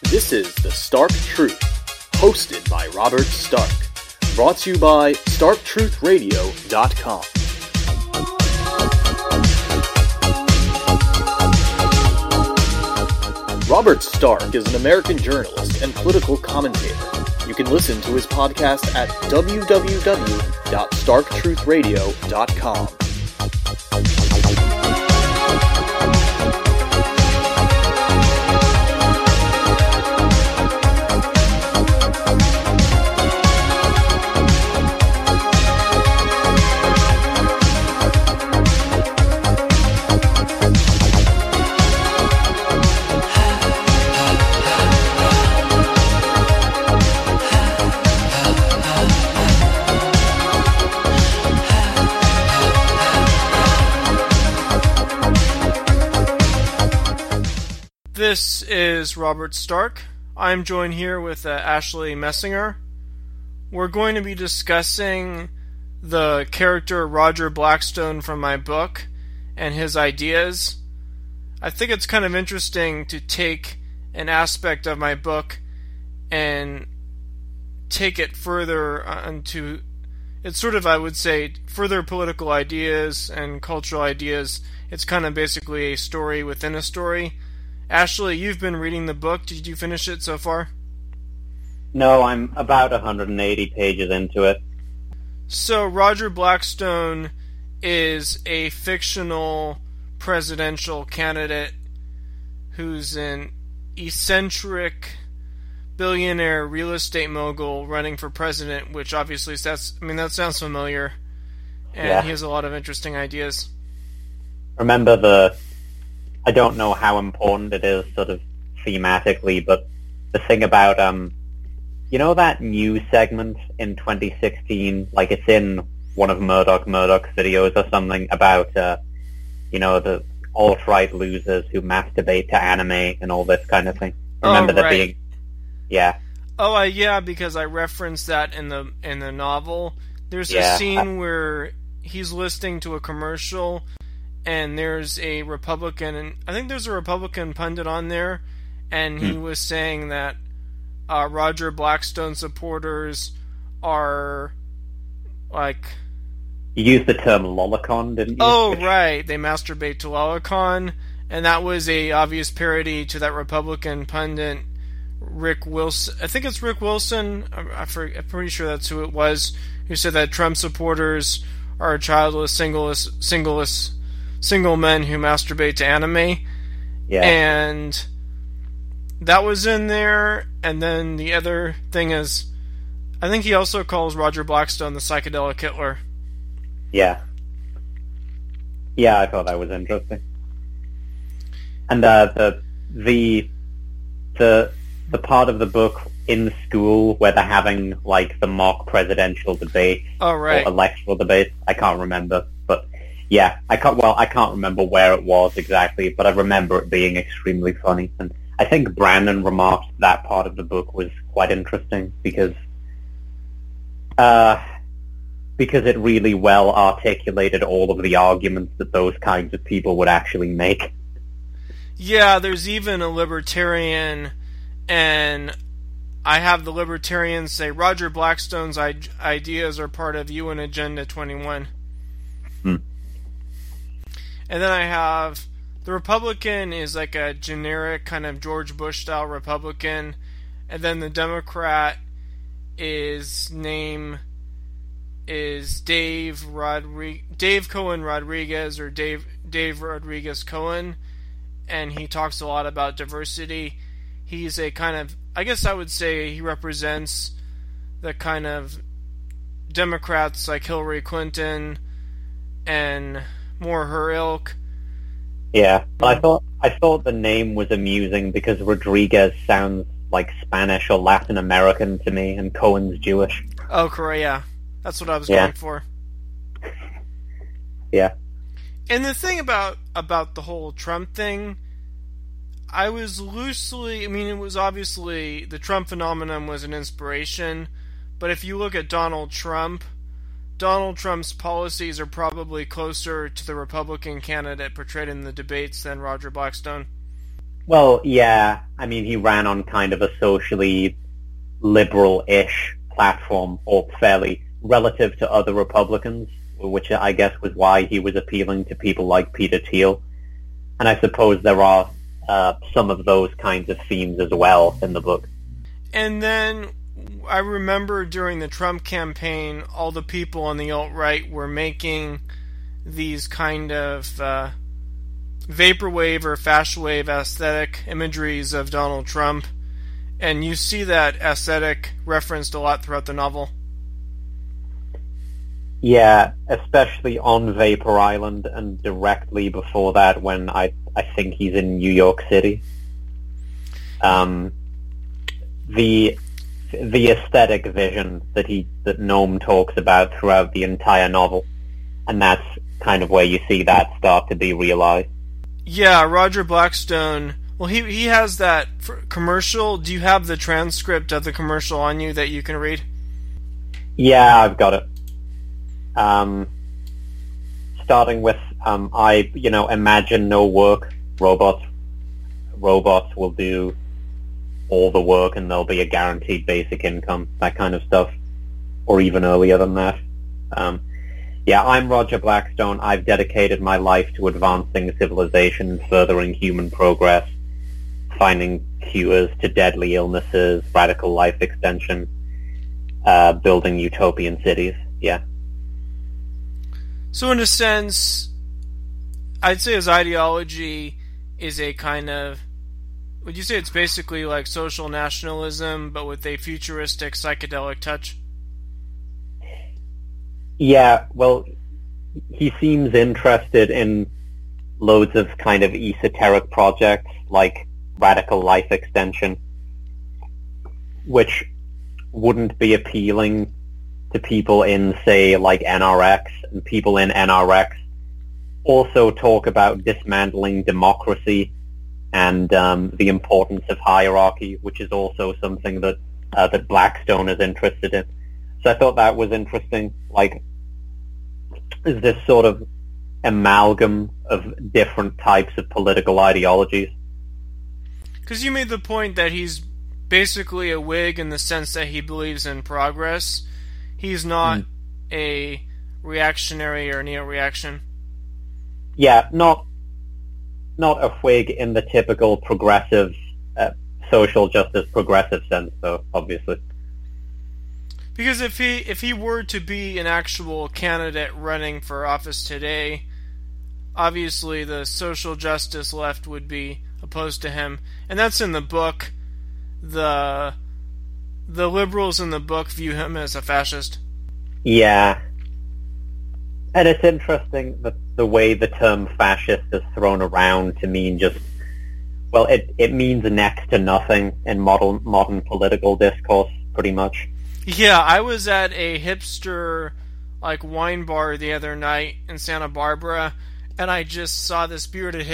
This is The Stark Truth, hosted by Robert Stark. Brought to you by StarkTruthRadio.com. Robert Stark is an American journalist and political commentator. You can listen to his podcast at www.StarkTruthRadio.com. This is Robert Stark. I'm joined here with Ashley Messinger. We're going to be discussing the character Roger Blackstone from my book and his ideas. I think it's kind of interesting to take an aspect of my book and take it further into, it's sort of, I would say, further political ideas and cultural ideas. It's kind of basically a story within a story. Ashley, you've been reading the book. Did you finish it so far? No, I'm about 180 pages into it. So, Roger Blackstone is a fictional presidential candidate who's an eccentric billionaire real estate mogul running for president, which obviously that sounds familiar. And He has a lot of interesting ideas. Remember I don't know how important it is sort of thematically, but the thing about, you know that news segment in 2016, like it's in one of Murdoch's videos or something about, the alt-right losers who masturbate to anime and all this kind of thing. Remember that being, yeah. Oh, yeah, because I referenced that in the novel. There's a scene where he's listening to a commercial, and there's a Republican, and I think there's a Republican pundit on there, and he was saying that Roger Blackstone supporters are, like... You used the term lolicon, didn't you? Oh, right. They masturbate to lolicon, and that was a obvious parody to that Republican pundit, Rick Wilson. I think it's Rick Wilson. I'm pretty sure that's who it was, who said that Trump supporters are childless, single men who masturbate to anime. Yeah. And that was in there. And then the other thing is, I think he also calls Roger Blackstone the psychedelic Hitler. Yeah. Yeah, I thought that was interesting. And the part of the book in school where they're having like the mock presidential debate or electoral debate, I can't remember, but yeah, I can't remember where it was exactly, but I remember it being extremely funny. And I think Brandon remarked that part of the book was quite interesting because it really well articulated all of the arguments that those kinds of people would actually make. Yeah, there's even a libertarian, and I have the libertarians say Roger Blackstone's ideas are part of UN Agenda 21. And then I have the Republican is like a generic kind of George Bush-style Republican, and then the Democrat name is Dave Cohen Rodriguez, or Dave Rodriguez Cohen, and he talks a lot about diversity. He's a kind of, I guess I would say he represents the kind of Democrats like Hillary Clinton and more her ilk. Yeah, I thought the name was amusing because Rodriguez sounds like Spanish or Latin American to me, and Cohen's Jewish. Oh, correct, yeah. That's what I was going for. Yeah. And the thing about the whole Trump thing, it was obviously, the Trump phenomenon was an inspiration, but if you look at Donald Trump's policies are probably closer to the Republican candidate portrayed in the debates than Roger Blackstone. Well, yeah. I mean, he ran on kind of a socially liberal-ish platform, or fairly relative to other Republicans, which I guess was why he was appealing to people like Peter Thiel. And I suppose there are some of those kinds of themes as well in the book. And then I remember during the Trump campaign, all the people on the alt-right were making these kind of vaporwave or fashwave aesthetic imageries of Donald Trump. And you see that aesthetic referenced a lot throughout the novel. Yeah, especially on Vapor Island and directly before that when I think he's in New York City. The aesthetic vision that Noam talks about throughout the entire novel, and that's kind of where you see that start to be realized. Yeah, Roger Blackstone. Well, he has that commercial. Do you have the transcript of the commercial on you that you can read? Yeah, I've got it. Starting with, imagine no work, robots will do all the work and there'll be a guaranteed basic income, that kind of stuff, or even earlier than that. I'm Roger Blackstone. I've dedicated my life to advancing civilization, furthering human progress, finding cures to deadly illnesses, radical life extension, building utopian cities. Yeah. So in a sense, I'd say his ideology is a kind of, would you say it's basically like social nationalism, but with a futuristic psychedelic touch? Yeah, well, he seems interested in loads of kind of esoteric projects like radical life extension, which wouldn't be appealing to people in, say, like NRX, and people in NRX also talk about dismantling democracy and the importance of hierarchy, which is also something that Blackstone is interested in. So I thought that was interesting. Like, is this sort of amalgam of different types of political ideologies? Because you made the point that he's basically a Whig in the sense that he believes in progress. He's not a reactionary or neo-reaction. Yeah, not a Whig in the typical progressive, social justice progressive sense, though, obviously. Because if he were to be an actual candidate running for office today, obviously the social justice left would be opposed to him. And that's in the book. The liberals in the book view him as a fascist. Yeah. And it's interesting that the way the term fascist is thrown around to mean just, well, it means next to nothing in modern political discourse, pretty much. Yeah, I was at a hipster wine bar the other night in Santa Barbara, and I just saw this bearded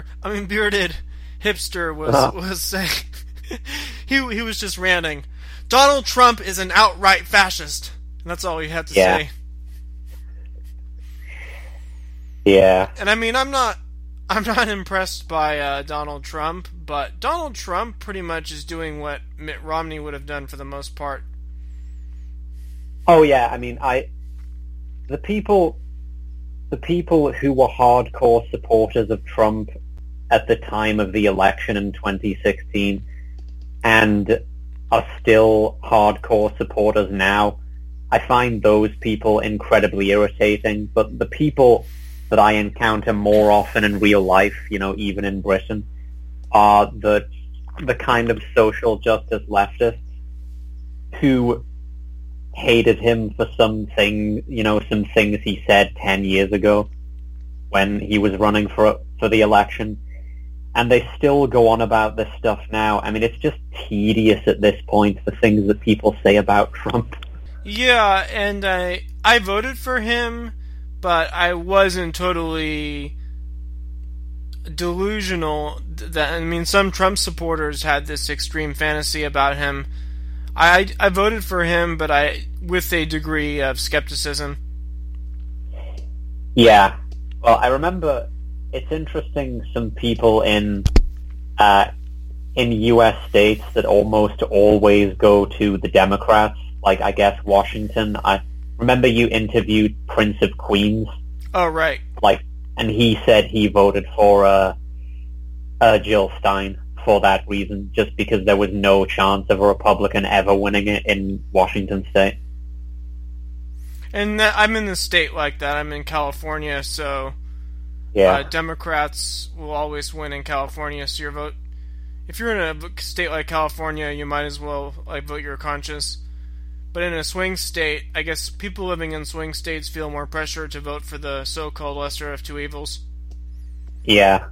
hipster was saying he was just ranting, Donald Trump is an outright fascist. And that's all he had to say. Yeah. And I mean, I'm not impressed by Donald Trump, but Donald Trump pretty much is doing what Mitt Romney would have done for the most part. Oh yeah, I mean, the people who were hardcore supporters of Trump at the time of the election in 2016 and are still hardcore supporters now, I find those people incredibly irritating. But the people that I encounter more often in real life, even in Britain, are the kind of social justice leftists who hated him for some things he said 10 years ago when he was running for the election. And they still go on about this stuff now. I mean, it's just tedious at this point, the things that people say about Trump. Yeah, and I voted for him, but I wasn't totally delusional. Some Trump supporters had this extreme fantasy about him. I voted for him, but with a degree of skepticism. Yeah. Well, I remember it's interesting, some people in in U.S. states that almost always go to the Democrats, like, I guess, Washington. I remember you interviewed Prince of Queens. Oh, right. And he said he voted for Jill Stein for that reason, just because there was no chance of a Republican ever winning it in Washington State. And I'm in the state like that. I'm in California, so Democrats will always win in California. So your vote, if you're in a state like California, you might as well vote your conscience. But in a swing state, I guess people living in swing states feel more pressure to vote for the so-called lesser of two evils. Yeah.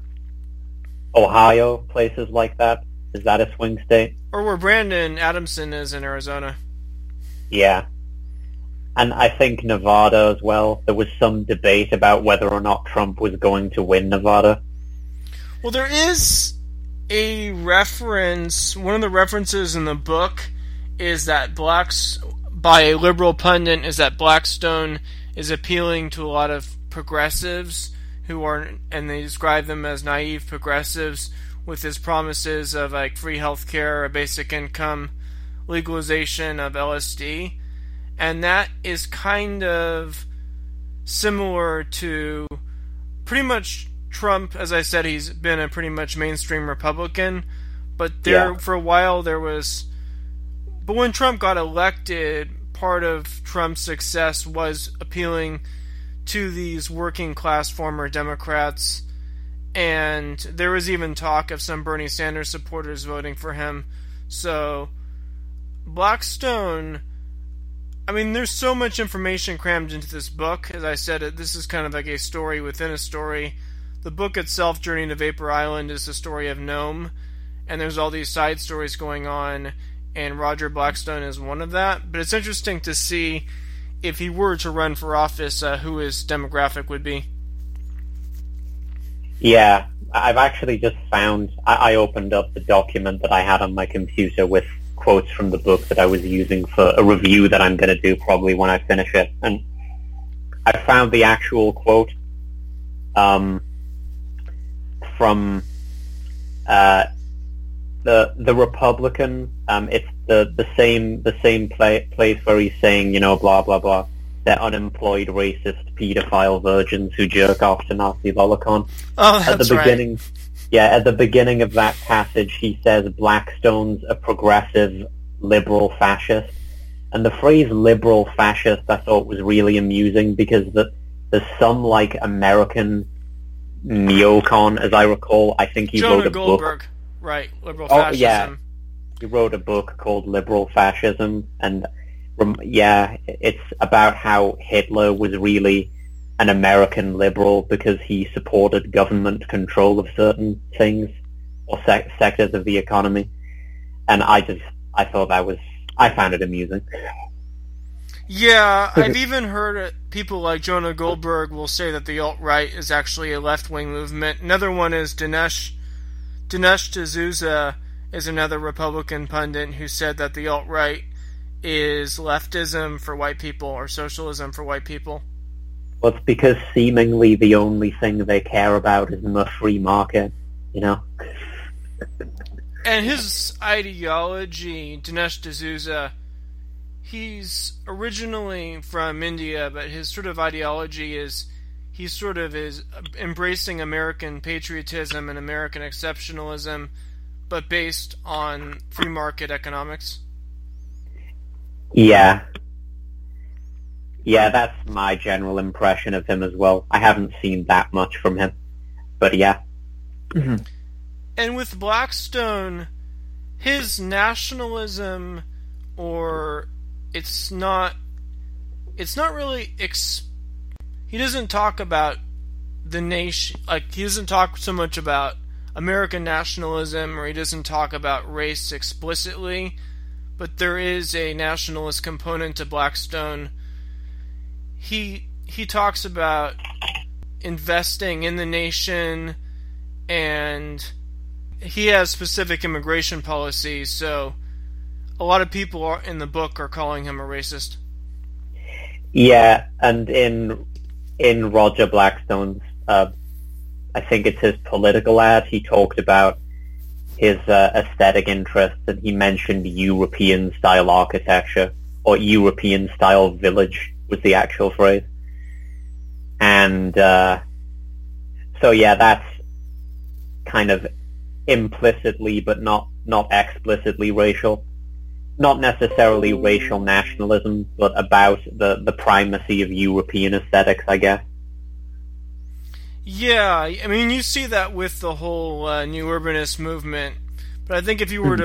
Ohio, places like that. Is that a swing state? Or where Brandon Adamson is in Arizona. Yeah. And I think Nevada as well. There was some debate about whether or not Trump was going to win Nevada. Well, there is a reference. One of the references in the book is that by a liberal pundit, is that Blackstone is appealing to a lot of progressives who are, and they describe them as naive progressives, with his promises of free health care, a basic income, legalization of LSD. And that is kind of similar to pretty much Trump. As I said, he's been a pretty much mainstream Republican, but for a while there was. But when Trump got elected, part of Trump's success was appealing to these working class former Democrats, and there was even talk of some Bernie Sanders supporters voting for him. So Blackstone, I mean, there's so much information crammed into this book. As I said, this is kind of like a story within a story. The book itself, Journey to Vapor Island, is the story of Nome, and there's all these side stories going on, and Roger Blackstone is one of that. But it's interesting to see if he were to run for office, who his demographic would be. Yeah, I've actually just found, I opened up the document that I had on my computer with quotes from the book that I was using for a review that I'm going to do probably when I finish it. And I found the actual quote from the Republican. It's the same place where he's saying, blah blah blah. They're unemployed, racist, pedophile virgins who jerk off to Nazi lolicon. Oh, that's at the beginning, right. Yeah, at the beginning of that passage, he says Blackstone's a progressive, liberal fascist. And the phrase liberal fascist I thought was really amusing because there's some American neocon, as I recall. I think he Jonah wrote a Goldberg. book. Right, liberal fascism. Oh, yeah. He wrote a book called Liberal Fascism, and it's about how Hitler was really an American liberal because he supported government control of certain things or sectors of the economy. And I found it amusing. Yeah, I've even heard people like Jonah Goldberg will say that the alt-right is actually a left-wing movement. Another one is Dinesh D'Souza is another Republican pundit who said that the alt-right is leftism for white people or socialism for white people. Well, it's because seemingly the only thing they care about is the free market, And his ideology, Dinesh D'Souza, he's originally from India, but his sort of ideology is he sort of is embracing American patriotism and American exceptionalism, but based on free market economics. Yeah. Yeah, that's my general impression of him as well. I haven't seen that much from him, but yeah. Mm-hmm. And with Blackstone, his nationalism, or it's not really he doesn't talk about the nation, he doesn't talk so much about American nationalism, or he doesn't talk about race explicitly, but there is a nationalist component to Blackstone. He talks about investing in the nation, and he has specific immigration policies, so a lot of people in the book are calling him a racist. Yeah, and in Roger Blackstone's, I think it's his political ad, he talked about his aesthetic interests, and he mentioned European-style architecture, or European-style village was the actual phrase. And so yeah, that's kind of implicitly but not explicitly racial. Not necessarily racial nationalism, but about the primacy of European aesthetics, I guess. Yeah, I mean, you see that with the whole New Urbanist movement, but I think if you were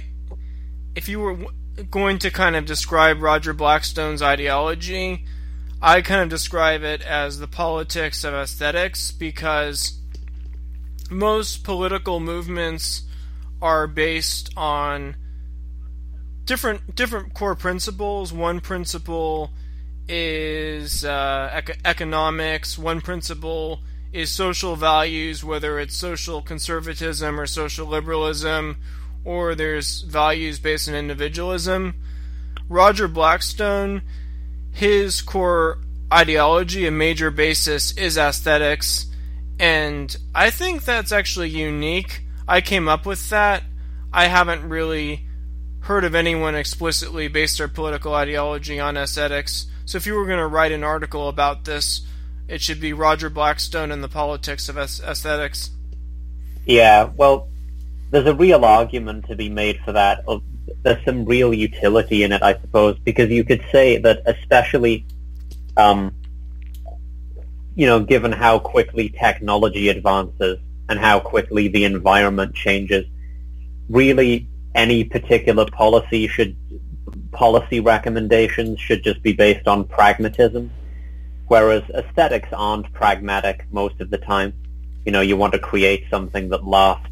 going to kind of describe Roger Blackstone's ideology, I kind of describe it as the politics of aesthetics, because most political movements are based on different core principles. One principle is economics. One principle is social values, whether it's social conservatism or social liberalism, or there's values based on individualism. Roger Blackstone, his core ideology, a major basis, is aesthetics, and I think that's actually unique. I came up with that. I haven't really heard of anyone explicitly based their political ideology on aesthetics. So if you were going to write an article about this, it should be Roger Blackstone and the politics of aesthetics. Yeah, well, there's a real argument to be made for that. There's some real utility in it, I suppose, because you could say that especially, given how quickly technology advances and how quickly the environment changes, really any particular policy recommendations should just be based on pragmatism, whereas aesthetics aren't pragmatic most of the time. You want to create something that lasts.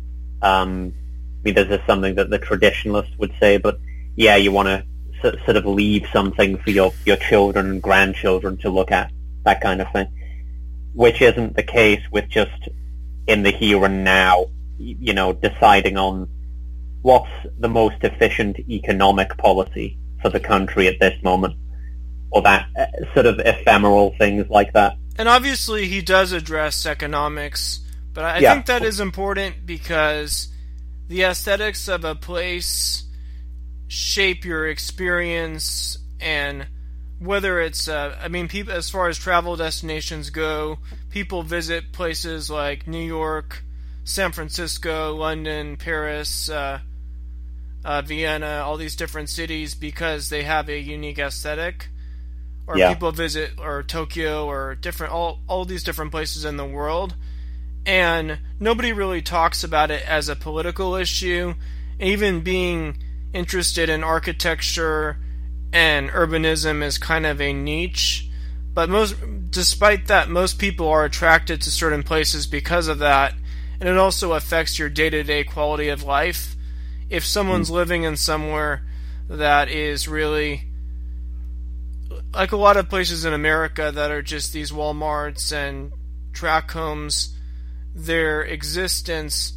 This is something that the traditionalists would say, but yeah, you want to sort of leave something for your children and grandchildren to look at, that kind of thing, which isn't the case with just in the here and now, deciding on what's the most efficient economic policy for the country at this moment, or that sort of ephemeral things like that. And obviously he does address economics, but I think that is important because the aesthetics of a place shape your experience, and whether it's, people, as far as travel destinations go, people visit places like New York, San Francisco, London, Paris, Vienna, all these different cities because they have a unique aesthetic. Or people visit or Tokyo or all these different places in the world, and nobody really talks about it as a political issue. Even being interested in architecture and urbanism is kind of a niche, but despite that, most people are attracted to certain places because of that, and it also affects your day-to-day quality of life. If someone's living in somewhere that is really like a lot of places in America that are just these Walmarts and tract homes, their whole existence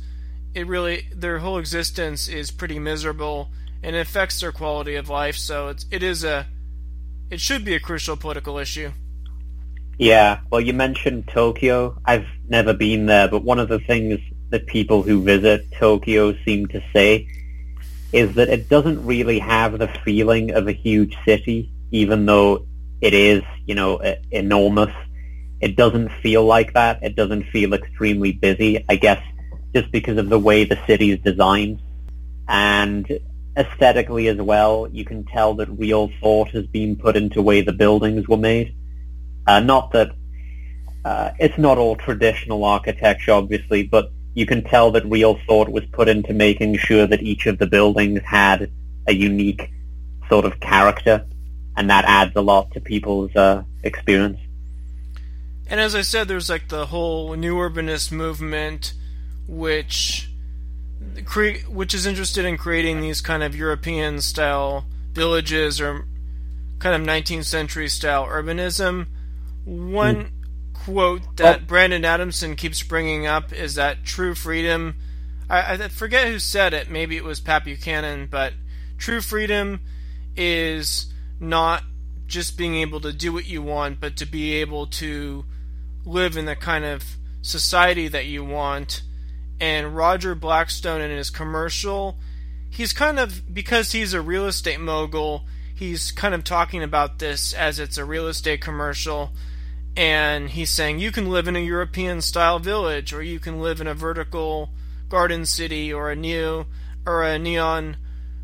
is pretty miserable, and it affects their quality of life. So it should be a crucial political issue. Yeah, well, you mentioned Tokyo. I've never been there, but one of the things that people who visit Tokyo seem to say is that it doesn't really have the feeling of a huge city, even though it is, enormous. It doesn't feel like that. It doesn't feel extremely busy, I guess, just because of the way the city is designed. And aesthetically as well, you can tell that real thought has been put into the way the buildings were made. Not that it's not all traditional architecture, obviously, but you can tell that real thought was put into making sure that each of the buildings had a unique sort of character, and that adds a lot to people's experience. And as I said, there's like the whole New Urbanist movement, which is interested in creating these kind of European-style villages or kind of 19th century style urbanism. One quote that Brandon Adamson keeps bringing up is that true freedom, I forget who said it, maybe it was Pat Buchanan, but true freedom is not just being able to do what you want, but to be able to live in the kind of society that you want. And Roger Blackstone in his commercial, he's kind of, because he's a real estate mogul, he's kind of talking about this as it's a real estate commercial, and he's saying you can live in a European-style village, or you can live in a vertical garden city, or a neon-lit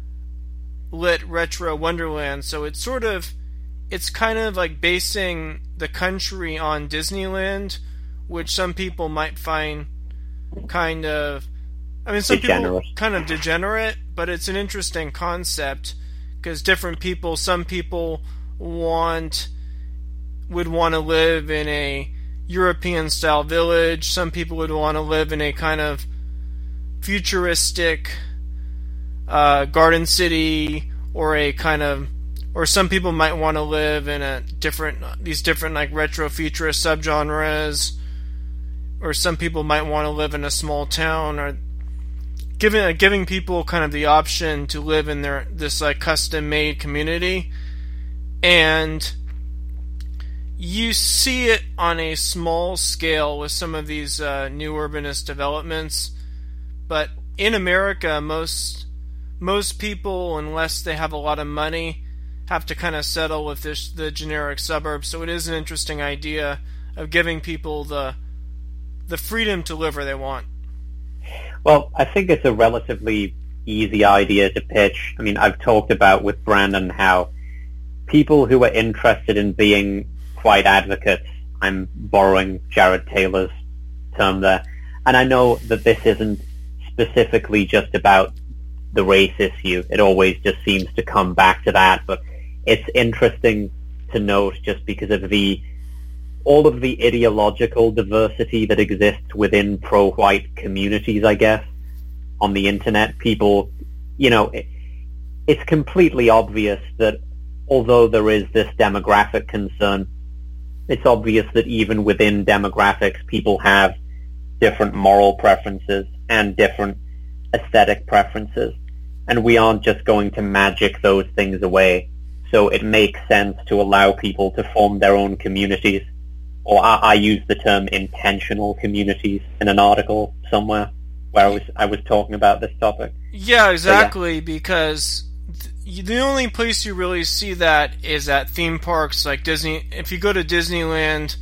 retro wonderland. So it's kind of like basing the country on Disneyland, which some people might find kind of, some people kind of degenerate, but it's an interesting concept because some people would want to live in a European-style village. Some people would want to live in a kind of futuristic garden city, or some people might want to live in these different like retro futurist subgenres, or some people might want to live in a small town, or giving people kind of the option to live in this like custom-made community. And you see it on a small scale with some of these new urbanist developments, but in America, most people, unless they have a lot of money, have to kind of settle with the generic suburbs. So it is an interesting idea of giving people the freedom to live where they want. Well, I think it's a relatively easy idea to pitch. I mean, I've talked about with Brandon how people who are interested in being white advocates, I'm borrowing Jared Taylor's term there, and I know that this isn't specifically just about the race issue. It always just seems to come back to that, but it's interesting to note just because of all of the ideological diversity that exists within pro-white communities, I guess, on the internet. People, it's completely obvious that although there is this demographic concern, it's obvious that even within demographics, people have different moral preferences and different aesthetic preferences, and we aren't just going to magic those things away. So it makes sense to allow people to form their own communities, or I use the term intentional communities in an article somewhere where I was talking about this topic. Yeah, exactly, so, yeah. Because the only place you really see that is at theme parks like Disney. If you go to Disneyland,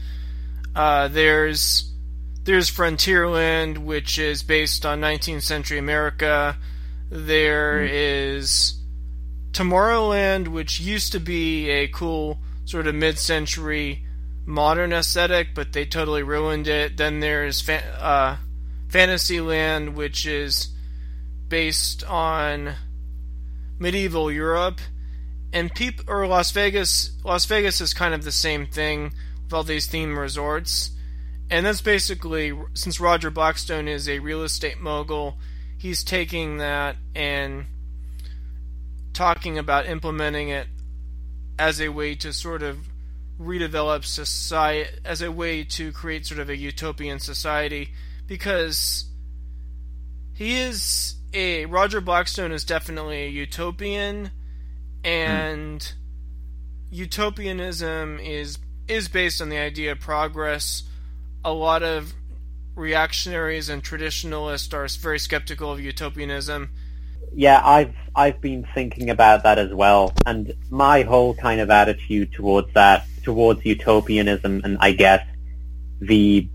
there's Frontierland, which is based on 19th century America. There is Tomorrowland, which used to be a cool sort of mid-century modern aesthetic, but they totally ruined it. Then there's Fantasyland, which is based on medieval Europe, and Las Vegas. Las Vegas is kind of the same thing with all these theme resorts, and that's basically, since Roger Blackstone is a real estate mogul, he's taking that and talking about implementing it as a way to sort of redevelop society, as a way to create sort of a utopian society, because Roger Blackstone is definitely a utopian, and utopianism is based on the idea of progress. A lot of reactionaries and traditionalists are very skeptical of utopianism. Yeah, I've been thinking about that as well, and my whole kind of attitude towards utopianism, and I guess the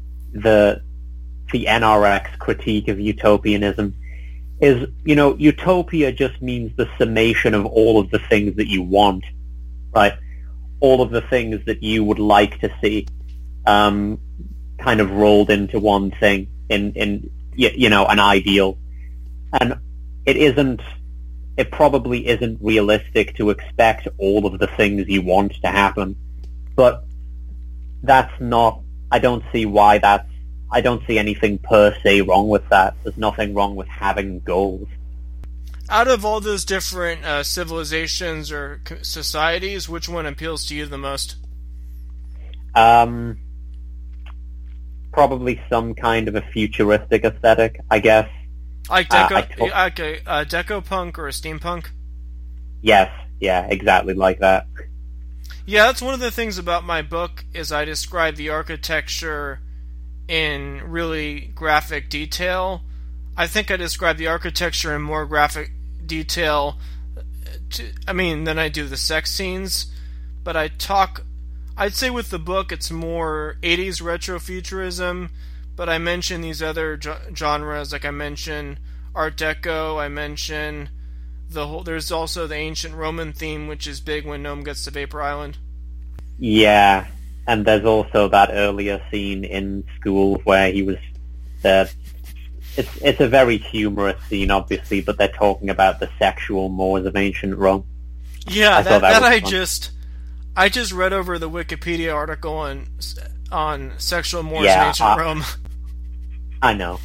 NRX critique of utopianism is, utopia just means the summation of all of the things that you want, right? All of the things that you would like to see, kind of rolled into one thing in an ideal. And it probably isn't realistic to expect all of the things you want to happen, but I don't see anything per se wrong with that. There's nothing wrong with having goals. Out of all those different civilizations or societies, which one appeals to you the most? Probably some kind of a futuristic aesthetic, I guess. Like deco punk or a steampunk? Yes, yeah, exactly like that. Yeah, that's one of the things about my book, is I describe the architecture in really graphic detail I think I describe the architecture in more graphic detail than I do the sex scenes, but I'd say with the book it's more 80s retrofuturism, but I mention these other genres, like I mention Art Deco, I mention there's also the ancient Roman theme, which is big when Gnome gets to Vapor Island. Yeah, and there's also that earlier scene in school where he was there. It's a very humorous scene, obviously, but they're talking about the sexual mores of ancient Rome. Yeah, I just read over the Wikipedia article on sexual mores in ancient Rome. I know,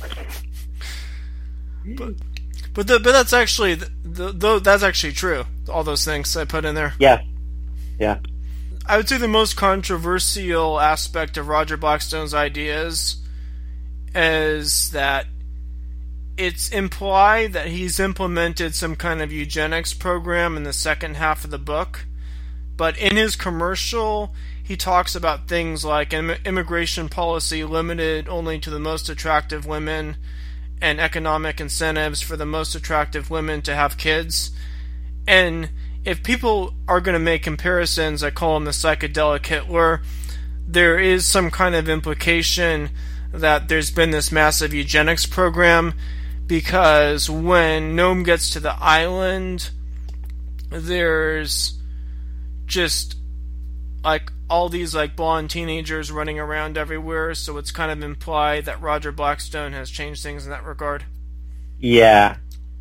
but that's actually that's actually true. All those things I put in there. Yeah. I would say the most controversial aspect of Roger Blackstone's ideas is that it's implied that he's implemented some kind of eugenics program in the second half of the book, but in his commercial, he talks about things like immigration policy limited only to the most attractive women and economic incentives for the most attractive women to have kids. And if people are going to make comparisons, I call him the psychedelic Hitler, there is some kind of implication that there's been this massive eugenics program, because when Gnome gets to the island, there's just like all these like blonde teenagers running around everywhere, so it's kind of implied that Roger Blackstone has changed things in that regard. Yeah.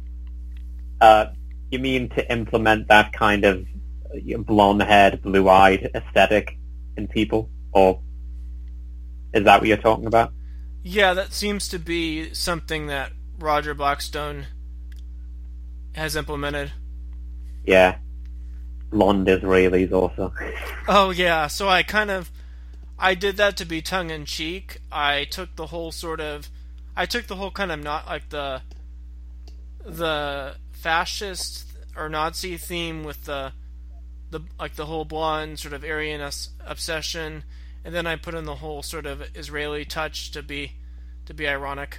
You mean to implement that kind of blonde-haired, blue-eyed aesthetic in people? Or is that what you're talking about? Yeah, that seems to be something that Roger Blackstone has implemented. Yeah. Blonde Israelis also. Oh, yeah. So I did that to be tongue-in-cheek. I took the whole kind of not like the fascist or Nazi theme with the whole blonde sort of Aryan obsession, and then I put in the whole sort of Israeli touch to be ironic.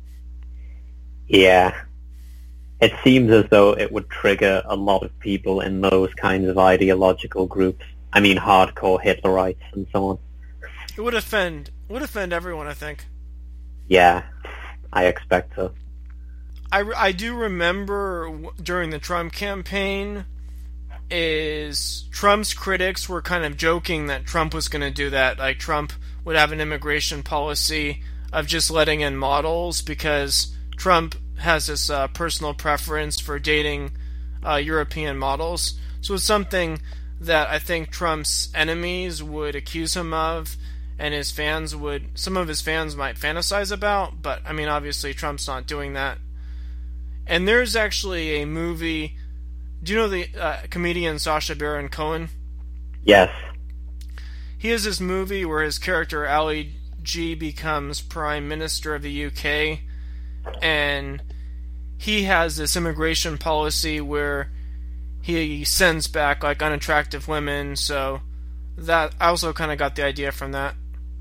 Yeah. It seems as though it would trigger a lot of people in those kinds of ideological groups. I mean, hardcore Hitlerites and so on. It would offend everyone, I think. Yeah, I expect so. I do remember during the Trump campaign, Trump's critics were kind of joking that Trump was going to do that. Like, Trump would have an immigration policy of just letting in models, because Trump has this personal preference for dating European models. So it's something that I think Trump's enemies would accuse him of, and some of his fans might fantasize about, but I mean, obviously Trump's not doing that. And there's actually a movie. Do you know the comedian Sacha Baron Cohen? Yes. He has this movie where his character Ali G becomes Prime Minister of the UK, and he has this immigration policy where he sends back like unattractive women, so that I also kind of got the idea from that.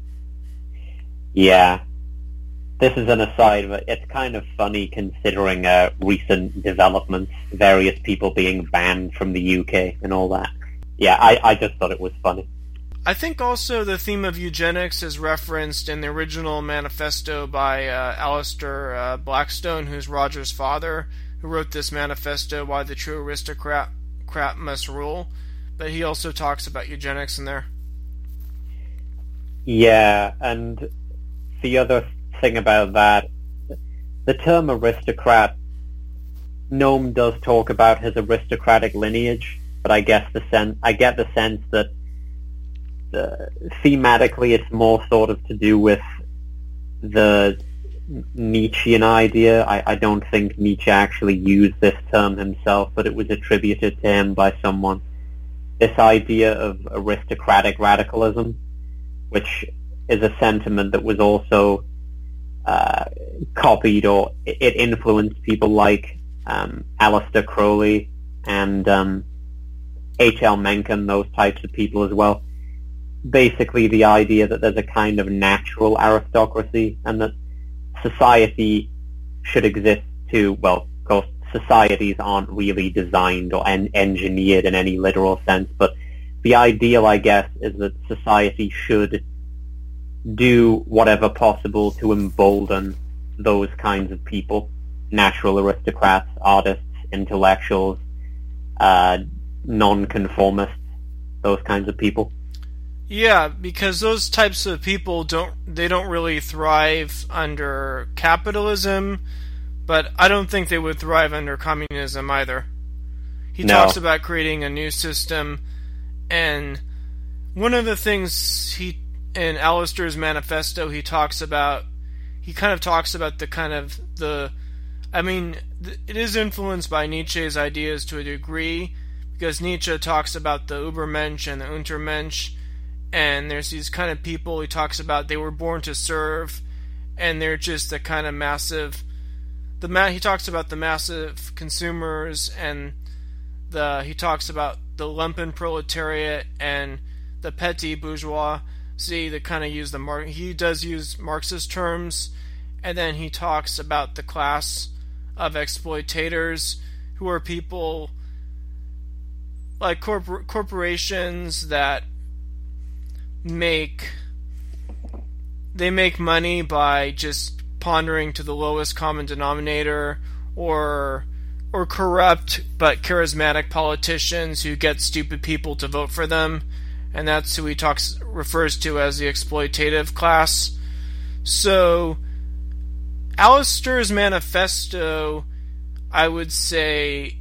Yeah. This is an aside, but it's kind of funny considering recent developments, various people being banned from the UK and all that. Yeah, I just thought it was funny. I think also the theme of eugenics is referenced in the original manifesto by Alistair Blackstone, who's Roger's father, who wrote this manifesto, Why the True Aristocrat Must Rule. But he also talks about eugenics in there. Yeah, and the other thing about that, the term aristocrat, Gnome does talk about his aristocratic lineage, but I get the sense that thematically it's more sort of to do with the Nietzschean idea. I don't think Nietzsche actually used this term himself, but it was attributed to him by someone. This idea of aristocratic radicalism, which is a sentiment that was also copied, or it influenced people like Aleister Crowley and H.L. Mencken, those types of people as well. Basically the idea that there's a kind of natural aristocracy and that society should exist too. Well, of course, societies aren't really designed or engineered in any literal sense, but the ideal, I guess, is that society should do whatever possible to embolden those kinds of people, natural aristocrats, artists, intellectuals, nonconformists, those kinds of people. Yeah, because those types of people don't really thrive under capitalism, but I don't think they would thrive under communism either. He talks about creating a new system, and one of the things in Alistair's manifesto he kind of talks about it is influenced by Nietzsche's ideas to a degree, because Nietzsche talks about the Übermensch and the Untermensch, and there's these kind of people he talks about, they were born to serve, and they're just the kind of massive, he talks about the massive consumers, and he talks about the lumpen proletariat and the petty bourgeoisie that kind of he does use Marxist terms, and then he talks about the class of exploitators, who are people like corporations that make money by just pandering to the lowest common denominator, or corrupt but charismatic politicians who get stupid people to vote for them, and that's who he refers to as the exploitative class. So Alistair's manifesto, I would say,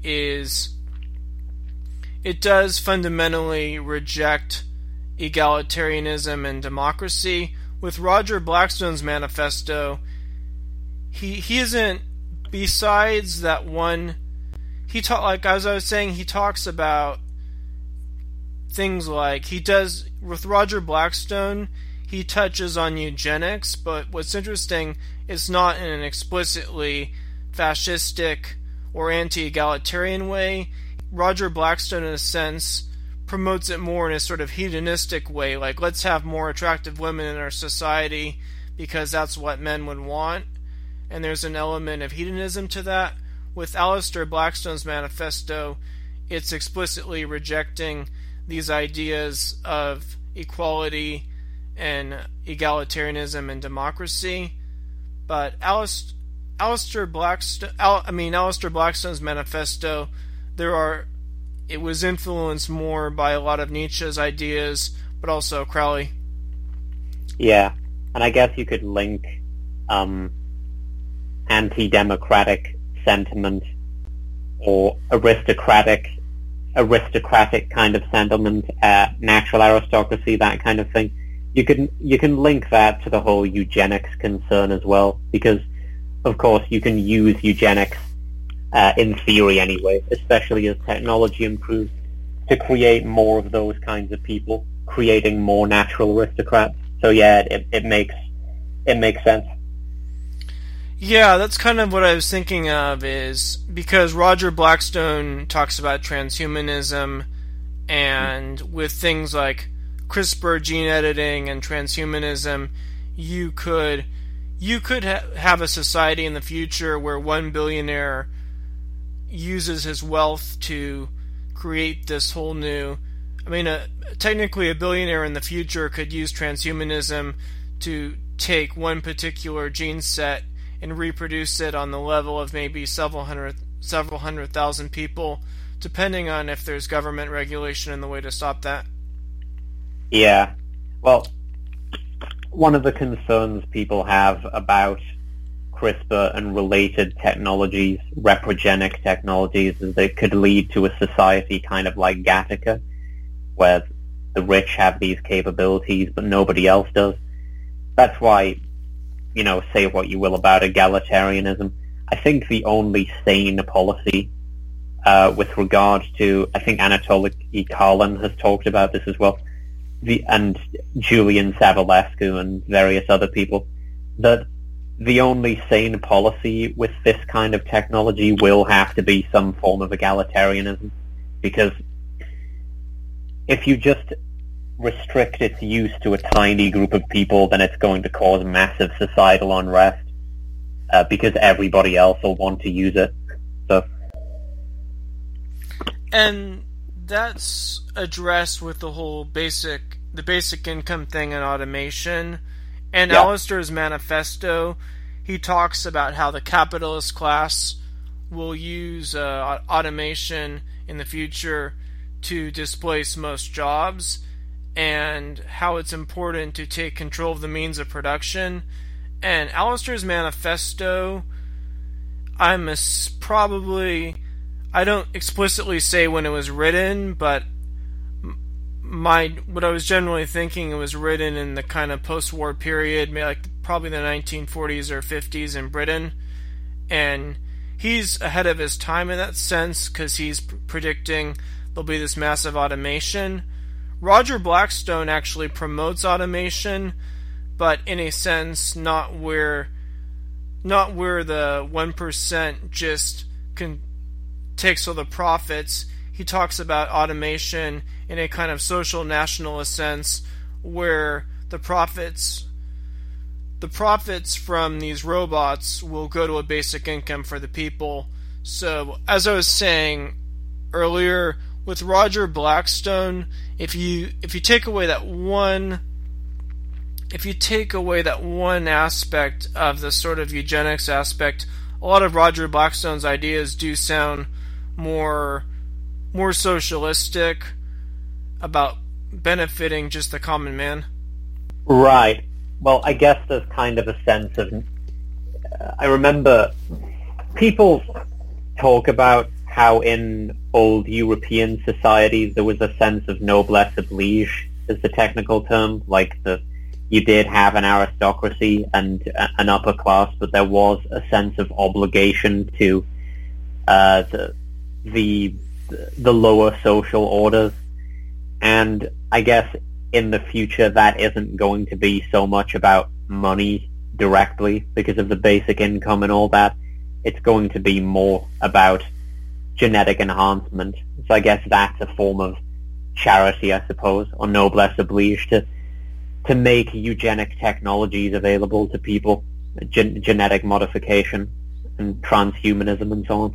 it does fundamentally reject egalitarianism and democracy. With Roger Blackstone's manifesto, he isn't, besides that one, like as I was saying, he talks about things like, with Roger Blackstone, he touches on eugenics, but what's interesting, it's not in an explicitly fascistic or anti-egalitarian way. Roger Blackstone, in a sense, promotes it more in a sort of hedonistic way, like, let's have more attractive women in our society because that's what men would want, and there's an element of hedonism to that. With Alistair Blackstone's manifesto, it's explicitly rejecting these ideas of equality and egalitarianism and democracy. But Alistair Blackstone's manifesto, it was influenced more by a lot of Nietzsche's ideas, but also Crowley. Yeah, and I guess you could link anti-democratic sentiment or aristocratic kind of sentiment, natural aristocracy, that kind of thing. You can link that to the whole eugenics concern as well, because of course you can use eugenics in theory anyway, especially as technology improves, to create more of those kinds of people, creating more natural aristocrats. So yeah, it makes sense. Yeah, that's kind of what I was thinking of, is because Roger Blackstone talks about transhumanism, and with things like CRISPR gene editing and transhumanism, you could have a society in the future where one billionaire uses his wealth to create this whole new... technically a billionaire in the future could use transhumanism to take one particular gene set and reproduce it on the level of maybe several hundred thousand people, depending on if there's government regulation in the way to stop that. Yeah. Well, one of the concerns people have about CRISPR and related technologies, reprogenic technologies, is that it could lead to a society kind of like Gattaca, where the rich have these capabilities but nobody else does. That's why, say what you will about egalitarianism, I think the only sane policy with regard to, I think Anatoly Karlin has talked about this as well, and Julian Savulescu and various other people, that the only sane policy with this kind of technology will have to be some form of egalitarianism, because if you just restrict its use to a tiny group of people, then it's going to cause massive societal unrest. because everybody else will want to use it. So, and that's addressed with the whole basic income thing and automation. And Alistair's manifesto, he talks about how the capitalist class will use automation in the future to displace most jobs, and how it's important to take control of the means of production. And Alistair's manifesto, I don't explicitly say when it was written, but what I was generally thinking, it was written in the kind of post-war period, maybe like probably the 1940s or 50s in Britain, and he's ahead of his time in that sense because he's predicting there'll be this massive automation. Roger Blackstone actually promotes automation, but in a sense not where the 1% just takes all the profits. He talks about automation in a kind of social nationalist sense, where the profits from these robots will go to a basic income for the people. So, as I was saying earlier, with Roger Blackstone, if you take away that one aspect of the sort of eugenics aspect, a lot of Roger Blackstone's ideas do sound more socialistic, about benefiting just the common man. Right. Well, I guess there's kind of a sense of... I remember people talk about how in old European societies there was a sense of noblesse oblige, is the technical term. Like, you did have an aristocracy and an upper class, but there was a sense of obligation to the lower social orders. And I guess in the future that isn't going to be so much about money directly because of the basic income and all that. It's going to be more about genetic enhancement. So I guess that's a form of charity, I suppose, or noblesse oblige, to make eugenic technologies available to people, genetic modification and transhumanism and so on.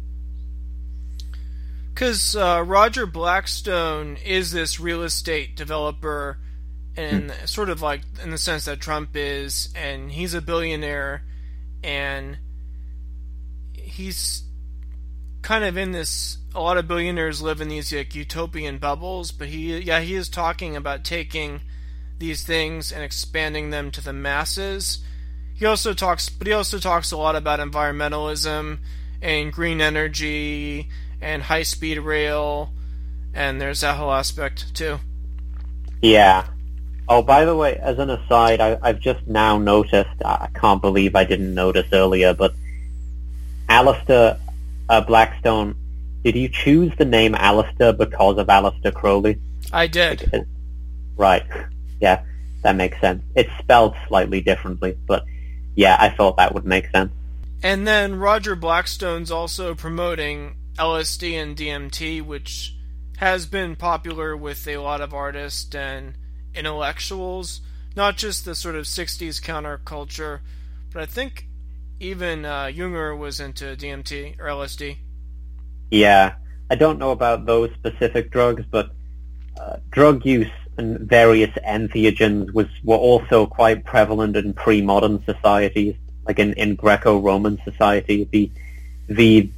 Because Roger Blackstone is this real estate developer, and sort of like in the sense that Trump is, and he's a billionaire, and he's kind of in this... A lot of billionaires live in these like utopian bubbles, but he is talking about taking these things and expanding them to the masses. He also talks a lot about environmentalism and green energy and high-speed rail, and there's that whole aspect, too. Yeah. Oh, by the way, as an aside, I've just now noticed, I can't believe I didn't notice earlier, but Alistair Blackstone, did you choose the name Alistair because of Aleister Crowley? I did. Right. Yeah, that makes sense. It's spelled slightly differently, but yeah, I thought that would make sense. And then Roger Blackstone's also promoting LSD and DMT, which has been popular with a lot of artists and intellectuals, not just the sort of 60s counterculture, but I think even Junger was into DMT or LSD. Yeah, I don't know about those specific drugs, but drug use and various entheogens were also quite prevalent in pre-modern societies, like in Greco-Roman society. The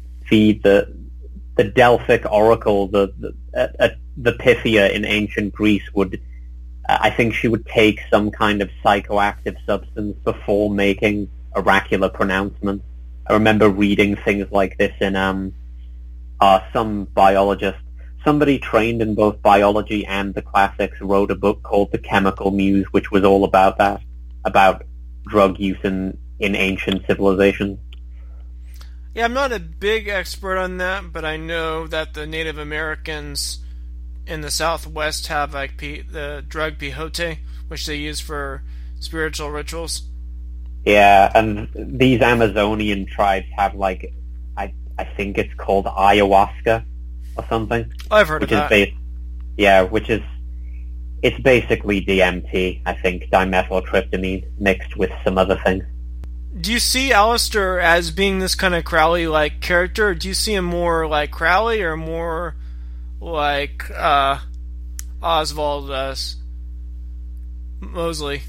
Delphic oracle, the Pythia in ancient Greece would, I think she would take some kind of psychoactive substance before making oracular pronouncements. I remember reading things like this in some biologist, somebody trained in both biology and the classics, wrote a book called The Chemical Muse, which was all about that, about drug use in ancient civilizations. Yeah, I'm not a big expert on that, but I know that the Native Americans in the Southwest have like the drug peyote, which they use for spiritual rituals. Yeah, and these Amazonian tribes have like, I think it's called ayahuasca or something. I've heard of that. It's basically DMT, I think, dimethyltryptamine mixed with some other things. Do you see Alistair as being this kind of Crowley-like character? Or do you see him more like Crowley or more like Oswald Mosley?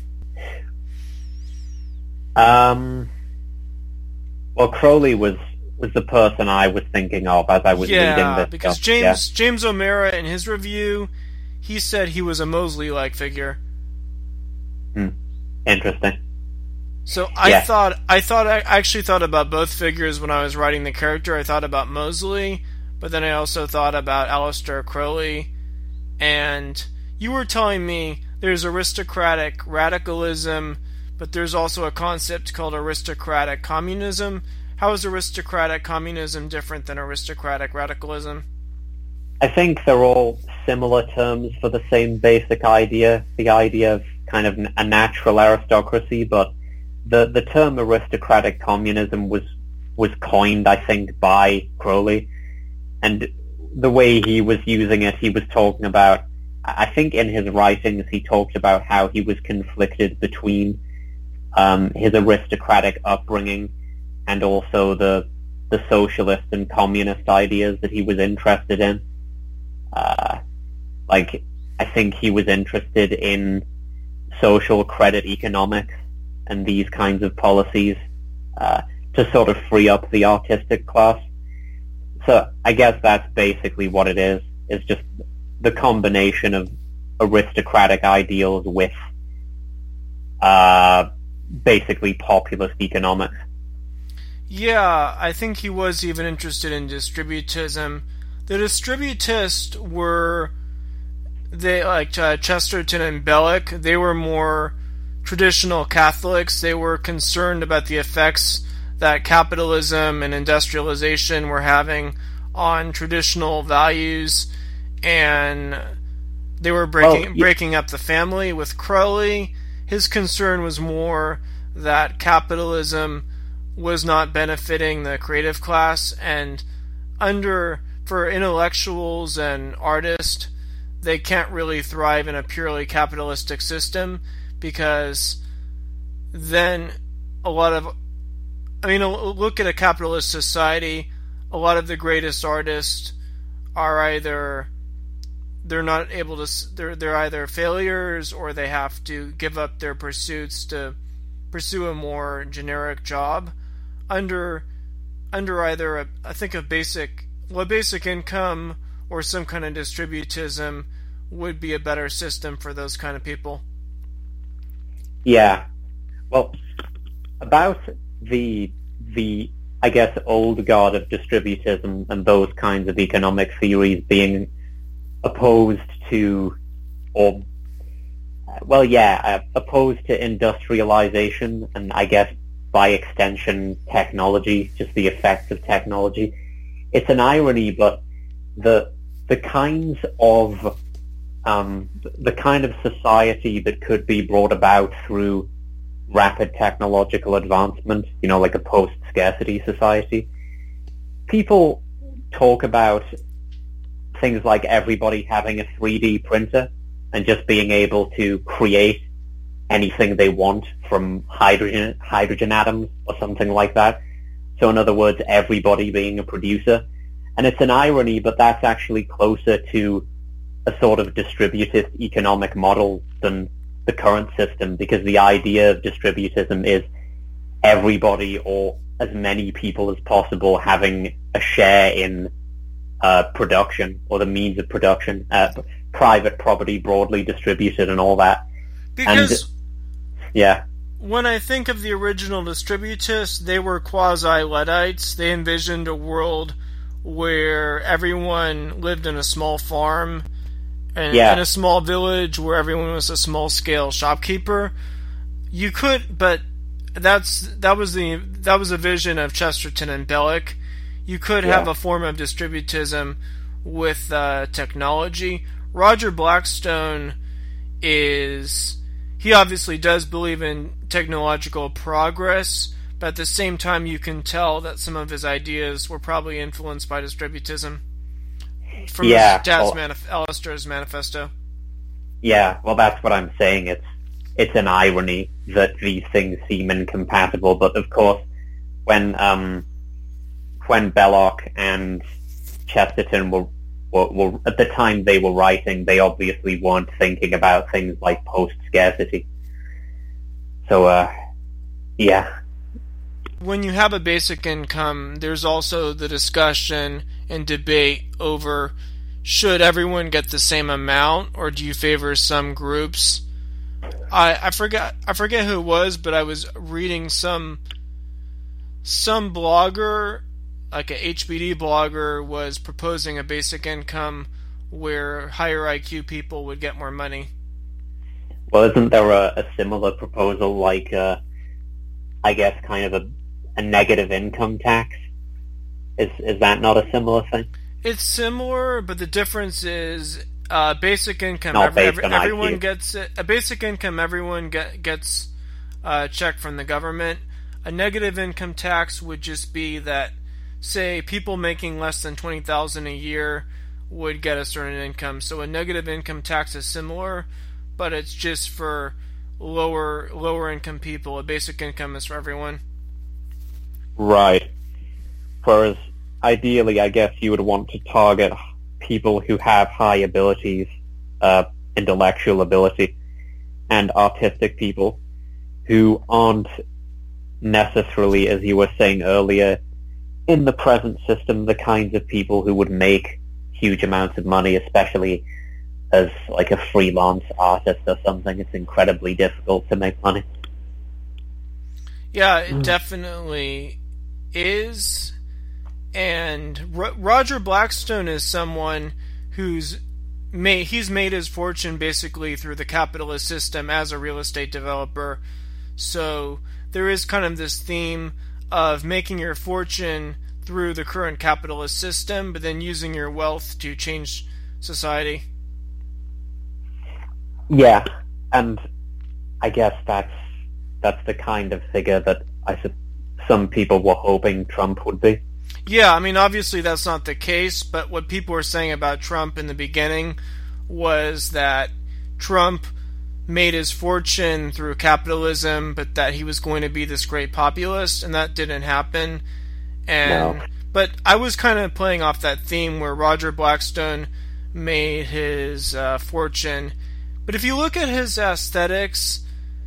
Well, Crowley was the person I was thinking of as I was reading this. Because James O'Mara, in his review, he said he was a Mosley-like figure. Interesting. So I actually thought about both figures when I was writing the character. I thought about Mosley, but then I also thought about Aleister Crowley. And you were telling me there's aristocratic radicalism, but there's also a concept called aristocratic communism. How is aristocratic communism different than aristocratic radicalism? I think they're all similar terms for the same basic idea, the idea of kind of a natural aristocracy, but the term aristocratic communism was coined, I think, by Crowley, and the way he was using it, he was talking about, I think in his writings, he talked about how he was conflicted between his aristocratic upbringing and also the socialist and communist ideas that he was interested in. I think he was interested in social credit economics and these kinds of policies to sort of free up the artistic class. So I guess that's basically what it is. It's just the combination of aristocratic ideals with basically populist economics. Yeah, I think he was even interested in distributism. The distributists were, Chesterton and Belloc, they were more traditional Catholics. They were concerned about the effects that capitalism and industrialization were having on traditional values, and they were breaking up the family. With Crowley, his concern was more that capitalism was not benefiting the creative class, and for intellectuals and artists, they can't really thrive in a purely capitalistic system, because then look at a capitalist society, a lot of the greatest artists are either they're either failures, or they have to give up their pursuits to pursue a more generic job under either a basic income or some kind of distributism would be a better system for those kind of people. Yeah. Well, about the I guess old guard of distributism and those kinds of economic theories being opposed to industrialization and I guess by extension technology, just the effects of technology. It's an irony, but the kind of society that could be brought about through rapid technological advancement, like a post-scarcity society. People talk about things like everybody having a 3D printer and just being able to create anything they want from hydrogen atoms or something like that. So in other words, everybody being a producer. And it's an irony, but that's actually closer to a sort of distributive economic model than the current system, because the idea of distributism is everybody or as many people as possible having a share in production or the means of production, private property broadly distributed and all that. Because when I think of the original distributists, they were quasi-Luddites. They envisioned a world where everyone lived in a small farm and in a small village where everyone was a small-scale shopkeeper. You could, but that was a vision of Chesterton and Belloc. You could have a form of distributism with technology. Roger Blackstone he obviously does believe in technological progress, but at the same time you can tell that some of his ideas were probably influenced by distributism from his dad's Alistair's manifesto. Yeah, well, that's what I'm saying. it's an irony that these things seem incompatible. But of course, when Belloc and Chesterton were at the time they were writing, they obviously weren't thinking about things like post-scarcity. So, yeah. When you have a basic income, there's also the discussion and debate over should everyone get the same amount, or do you favor some groups? I forget who it was, but I was reading some blogger, like a HBD blogger, was proposing a basic income where higher IQ people would get more money. Well, isn't there a similar proposal, like I guess kind of a negative income tax? Is that not a similar thing? It's similar, but the difference is basic income. Everyone gets it. A basic income, everyone gets a check from the government. A negative income tax would just be that, say, people making less than $20,000 a year would get a certain income. So a negative income tax is similar, but it's just for lower income people. A basic income is for everyone. Right. Whereas ideally, I guess you would want to target people who have high abilities, intellectual ability, and artistic people who aren't necessarily, as you were saying earlier, in the present system, the kinds of people who would make huge amounts of money, especially as like a freelance artist or something. It's incredibly difficult to make money. Yeah, it definitely is. And Roger Blackstone is someone he's made his fortune basically through the capitalist system as a real estate developer. So there is kind of this theme of making your fortune through the current capitalist system, but then using your wealth to change society. Yeah, and I guess that's the kind of figure that some people were hoping Trump would be. Yeah, I mean, obviously that's not the case, but what people were saying about Trump in the beginning was that Trump made his fortune through capitalism, but that he was going to be this great populist, and that didn't happen. No. But I was kind of playing off that theme where Roger Blackstone made his fortune. But if you look at his aesthetics,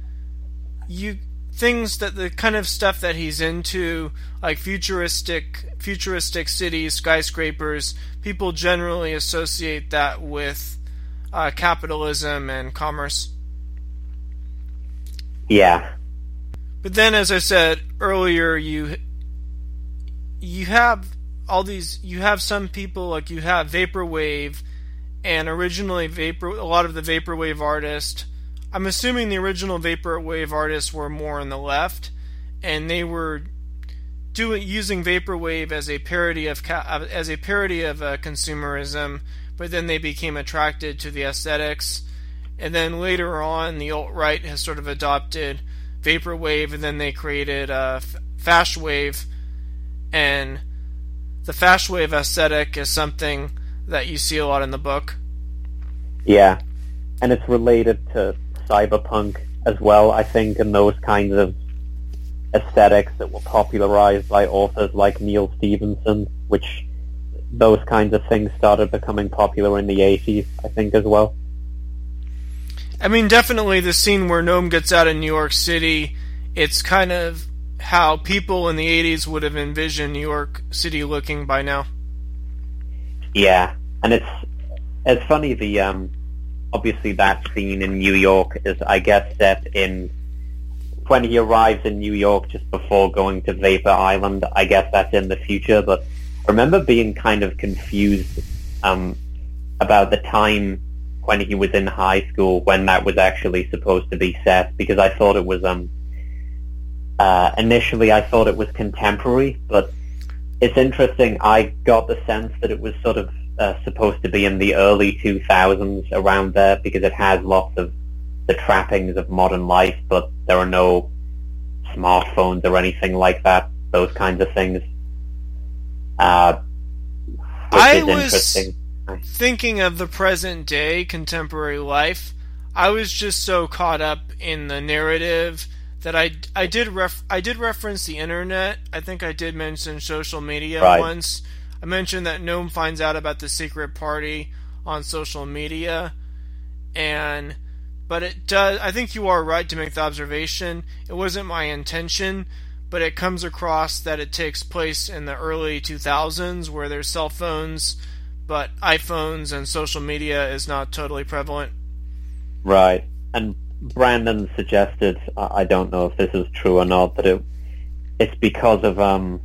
the kind of stuff that he's into, like futuristic cities, skyscrapers, people generally associate that with capitalism and commerce. Yeah. But then, as I said earlier, you have some people, like you have Vaporwave, and originally a lot of the Vaporwave artists, I'm assuming the original Vaporwave artists were more on the left, and they were using Vaporwave as a parody of consumerism, but then they became attracted to the aesthetics, and then later on the alt-right has sort of adopted Vaporwave, and then they created Fashwave, and the Fashwave aesthetic is something that you see a lot in the book. Yeah, and it's related to cyberpunk as well, I think, and those kinds of aesthetics that were popularized by authors like Neal Stephenson, which those kinds of things started becoming popular in the 80s, I think, as well. I mean, definitely the scene where Noam gets out in New York City, it's kind of how people in the 80s would have envisioned New York City looking by now. Yeah, and it's funny, obviously that scene in New York is, I guess, set in when he arrives in New York just before going to Vapor Island. I guess that's in the future, but I remember being kind of confused about the time when he was in high school when that was actually supposed to be set, because I thought it was initially I thought it was contemporary, but it's interesting. I got the sense that it was sort of supposed to be in the early 2000s, around there, because it has lots of the trappings of modern life, but there are no smartphones or anything like that, those kinds of things. I was thinking of the present day contemporary life. I was just so caught up in the narrative that I did reference the internet. I think I did mention social media once. I mentioned that Gnome finds out about the secret party on social media, but it does. I think you are right to make the observation. It wasn't my intention, but it comes across that it takes place in the early 2000s, where there's cell phones, but iPhones and social media is not totally prevalent. Right, and Brandon suggested, I don't know if this is true or not, that it's because of,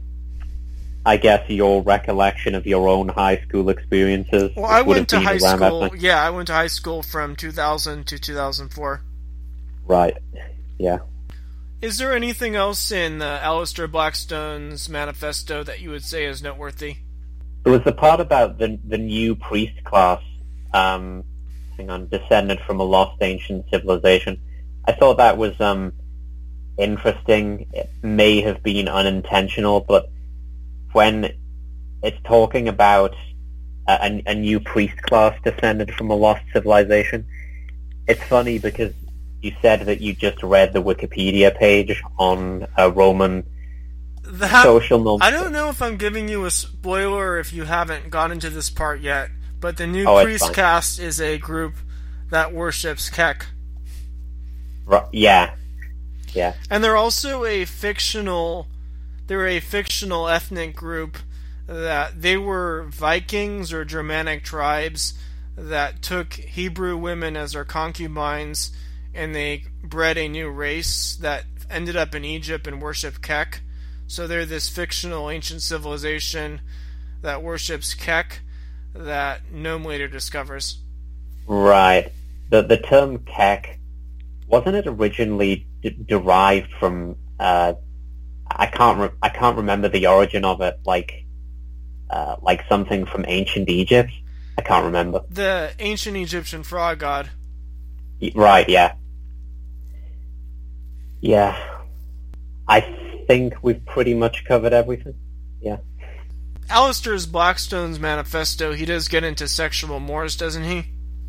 I guess, your recollection of your own high school experiences. Well, I went to high school. Yeah, I went to high school from 2000 to 2004. Right. Yeah. Is there anything else in Aleister Blackstone's manifesto that you would say is noteworthy? There was the part about the new priest class, descended from a lost ancient civilization. I thought that was interesting. It may have been unintentional, but when it's talking about a new priest class descended from a lost civilization, it's funny because you said that you just read the Wikipedia page on Roman social norms. I don't know if I'm giving you a spoiler if you haven't gotten to this part yet, but the new priest caste is a group that worships Kek. Yeah. And they're also a fictional ethnic group that they were Vikings or Germanic tribes that took Hebrew women as their concubines, and they bred a new race that ended up in Egypt and worshipped Kek. So they're this fictional ancient civilization that worships Kek that Gnome later discovers. Right. The term Kek, wasn't it originally derived from, I can't remember the origin of it, like something from ancient Egypt? I can't remember. The ancient Egyptian frog god. Right, yeah. Yeah. I think we've pretty much covered everything. Yeah. Aleister Blackstone's manifesto, he does get into sexual mores, doesn't he?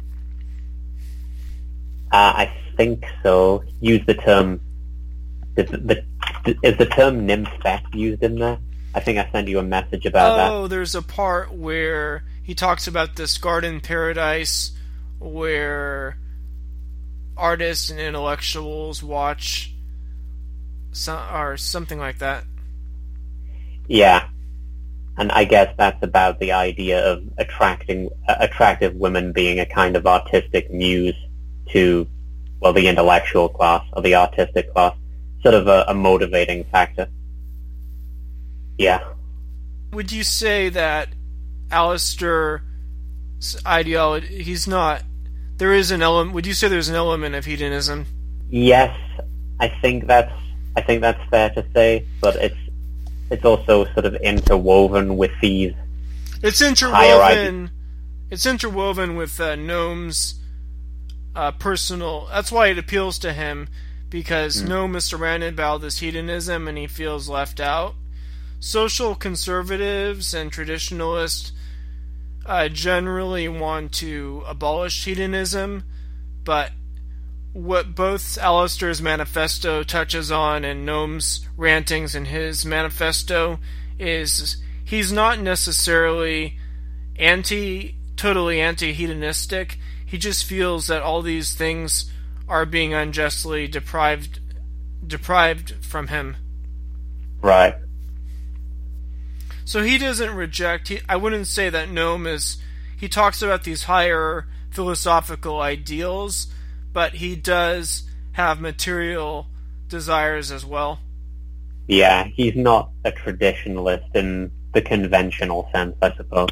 I think so. Use the term... Is the term nymphette used in there? I think I sent you a message about that. Oh, there's a part where he talks about this garden paradise where artists and intellectuals watch or something like that. Yeah. And I guess that's about the idea of attractive women being a kind of artistic muse to, well, the intellectual class or the artistic class. Sort of a motivating factor. Yeah. Would you say that Aleister's ideology, would you say there's an element of hedonism? Yes, I think that's fair to say, but it's also sort of interwoven with these. It's interwoven with Gnome's personal. That's why it appeals to him, because Gnome is surrounded by all this hedonism and he feels left out. Social conservatives and traditionalists generally want to abolish hedonism, but what both Aleister's manifesto touches on and Gnome's rantings in his manifesto is he's not necessarily totally anti-hedonistic. He just feels that all these things are being unjustly deprived from him. Right. So he doesn't reject... I wouldn't say that Gnome is... He talks about these higher philosophical ideals, but he does have material desires as well. Yeah, he's not a traditionalist in the conventional sense, I suppose.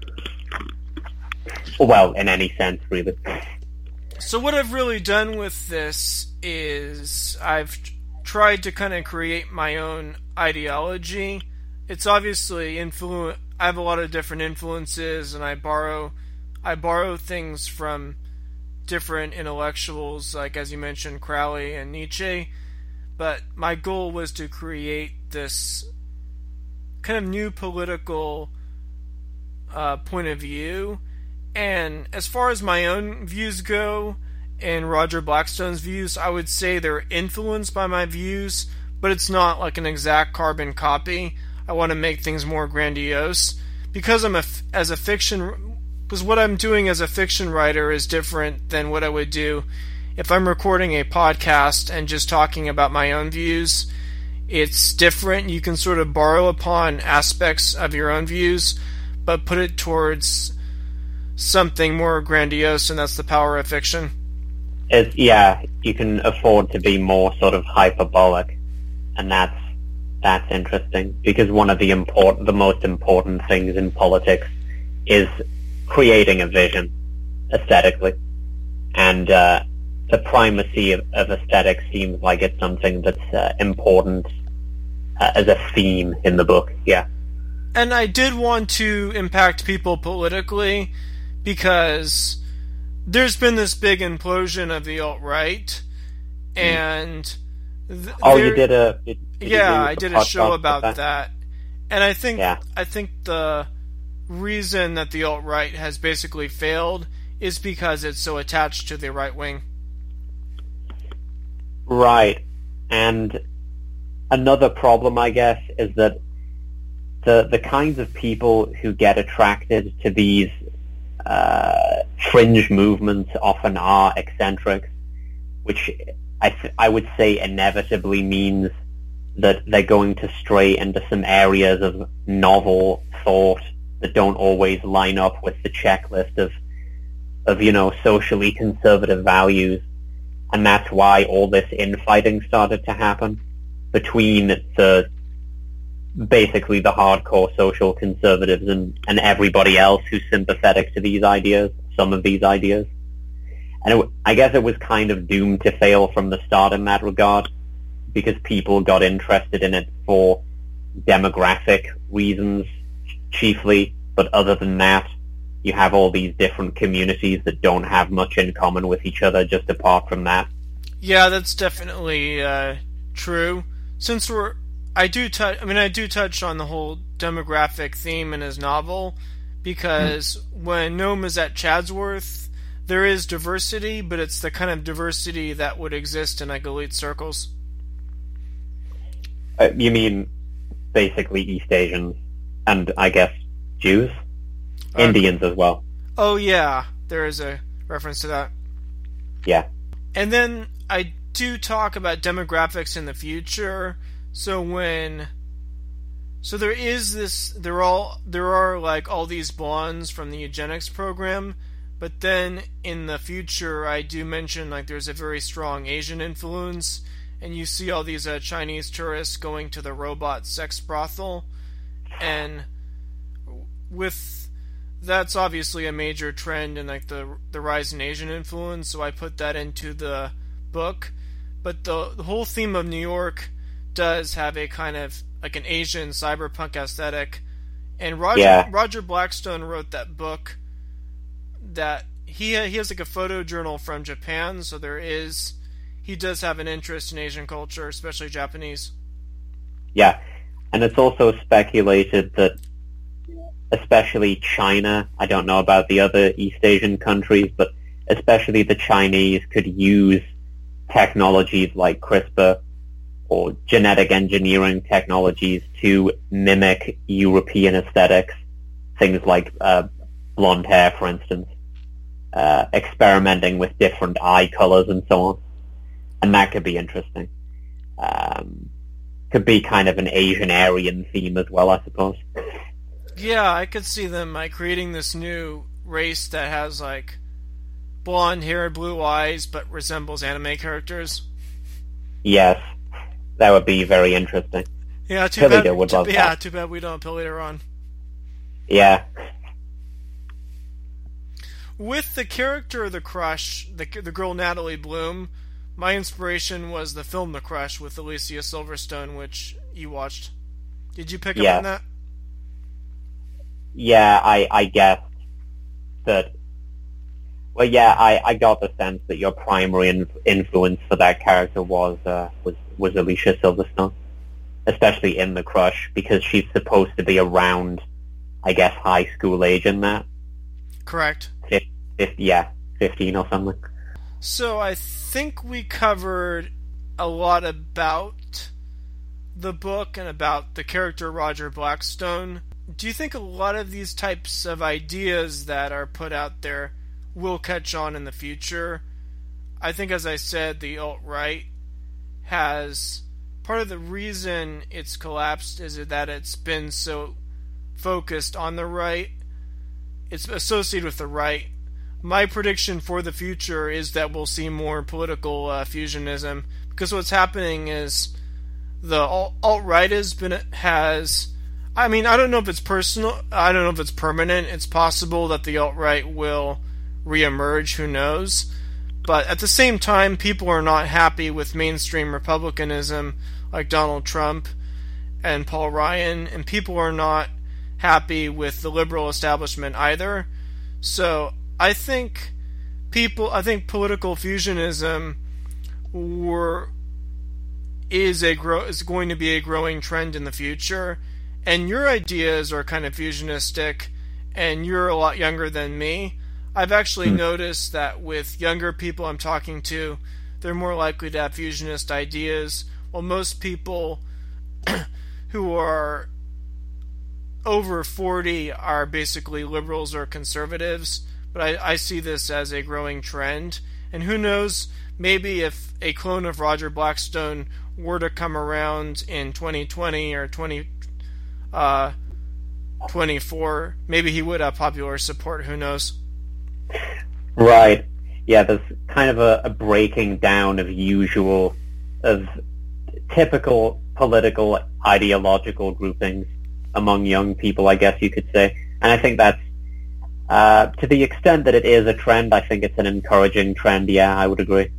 Well, in any sense, really. So what I've really done with this is I've tried to kind of create my own ideology. It's obviously I have a lot of different influences, and I borrow things from different intellectuals, like, as you mentioned, Crowley and Nietzsche. But my goal was to create this kind of new political point of view. And as far as my own views go, in Roger Blackstone's views. I would say they're influenced by my views, but it's not like an exact carbon copy. I want to make things more grandiose because because what I'm doing as a fiction writer is different than what I would do if I'm recording a podcast and just talking about my own views. It's different. You can sort of borrow upon aspects of your own views, but put it towards something more grandiose, and that's the power of fiction. You can afford to be more sort of hyperbolic, and that's interesting, because one of the most important things in politics is creating a vision aesthetically, and the primacy of aesthetics seems like it's something that's important as a theme in the book. Yeah. And I did want to impact people politically because there's been this big implosion of the alt-right, and you did I did a show about that. And I think the reason that the alt-right has basically failed is because it's so attached to the right wing. Right. And another problem, I guess, is that the kinds of people who get attracted to these fringe movements often are eccentrics, which I would say inevitably means that they're going to stray into some areas of novel thought that don't always line up with the checklist of socially conservative values. And that's why all this infighting started to happen between basically the hardcore social conservatives and everybody else who's sympathetic to these ideas, some of these ideas. And I guess it was kind of doomed to fail from the start in that regard, because people got interested in it for demographic reasons chiefly, but other than that, you have all these different communities that don't have much in common with each other just apart from that. Yeah, that's definitely true. Since I do touch on the whole demographic theme in his novel, because when Noam is at Chadsworth, there is diversity, but it's the kind of diversity that would exist in like elite circles. You mean basically East Asians and I guess Jews? Indians as well. Oh yeah, there is a reference to that. Yeah. And then I do talk about demographics in the future. So there are like all these blondes from the eugenics program, but then in the future I do mention like there's a very strong Asian influence, and you see all these Chinese tourists going to the robot sex brothel, and that's obviously a major trend in like the rise in Asian influence, so I put that into the book. But the whole theme of New York does have a kind of like an Asian cyberpunk aesthetic, and Roger Blackstone wrote that book that he has like a photojournal from Japan, so he does have an interest in Asian culture, especially Japanese. Yeah, and it's also speculated that especially China, I don't know about the other East Asian countries, but especially the Chinese could use technologies like CRISPR or genetic engineering technologies to mimic European aesthetics, things like blonde hair, for instance, experimenting with different eye colors and so on. And that could be interesting. Could be kind of an Asian Aryan theme as well, I suppose. Yeah, I could see them like creating this new race that has like blonde hair, blue eyes, but resembles anime characters. Yes, that would be very interesting. Yeah, too bad we don't have Pillita on. Yeah. With the character of the Crush, the girl Natalie Bloom, my inspiration was the film The Crush with Alicia Silverstone, which you watched. Did you pick up on that? Yeah, I guessed that. Well, yeah, I got the sense that your primary influence for that character was Alicia Silverstone, especially in The Crush, because she's supposed to be around, I guess, high school age in that. Correct. 15 or something. So I think we covered a lot about the book and about the character Roger Blackstone. Do you think a lot of these types of ideas that are put out there will catch on in the future? I think, as I said, the alt-right has... Part of the reason it's collapsed is that it's been so focused on the right. It's associated with the right. My prediction for the future is that we'll see more political fusionism, because what's happening is the alt-right has... I mean, I don't know if it's personal. I don't know if it's permanent. It's possible that the alt-right will reemerge. Who knows? But at the same time, people are not happy with mainstream republicanism like Donald Trump and Paul Ryan, and people are not happy with the liberal establishment either. So I think political fusionism is going to be a growing trend in the future. And your ideas are kind of fusionistic, and you're a lot younger than me. I've actually noticed that with younger people I'm talking to, they're more likely to have fusionist ideas, while most people who are over 40 are basically liberals or conservatives. But I see this as a growing trend. And who knows, maybe if a clone of Roger Blackstone were to come around in 2020 or 2024, maybe he would have popular support. Who knows? Right. Yeah, there's kind of a breaking down of typical political ideological groupings among young people, I guess you could say. And I think that's, to the extent that it is a trend, I think it's an encouraging trend. Yeah, I would agree.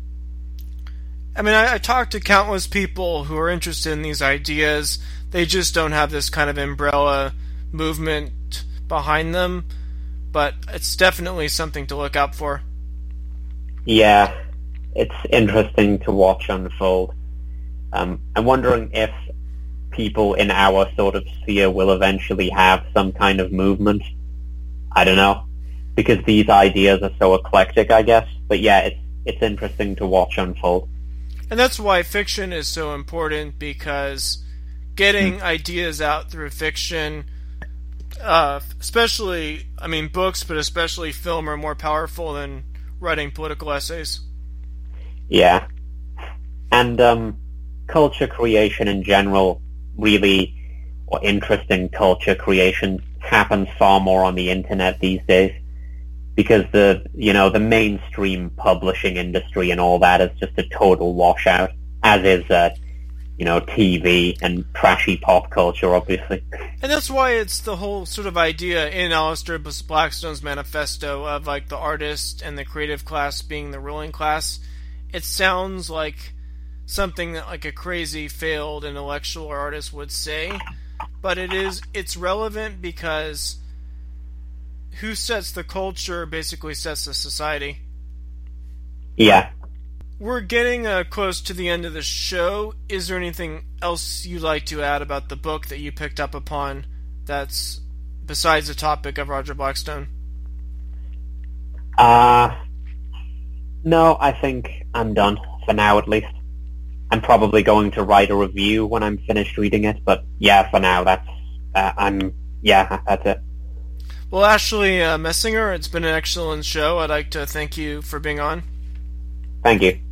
I mean, I talked to countless people who are interested in these ideas. They just don't have this kind of umbrella movement behind them. But it's definitely something to look out for. Yeah, it's interesting to watch unfold. I'm wondering if people in our sort of sphere will eventually have some kind of movement. I don't know, because these ideas are so eclectic, I guess. But yeah, it's interesting to watch unfold. And that's why fiction is so important, because getting ideas out through fiction, especially, I mean, books, but especially film, are more powerful than writing political essays. Yeah. And culture creation in general, really, or interesting culture creation, happens far more on the internet these days, because the mainstream publishing industry and all that is just a total washout, as is TV and trashy pop culture, obviously. And that's why it's the whole sort of idea in Alistair Blackstone's manifesto of like the artist and the creative class being the ruling class. It sounds like something that like a crazy failed intellectual or artist would say, but it's relevant because who sets the culture basically sets the society. Yeah. We're getting close to the end of the show. Is there anything else you'd like to add about the book that you picked up upon that's besides the topic of Roger Blackstone? No, I think I'm done, for now at least. I'm probably going to write a review when I'm finished reading it, but yeah, for now, that's it. Well, Ashley Messinger, it's been an excellent show. I'd like to thank you for being on. Thank you.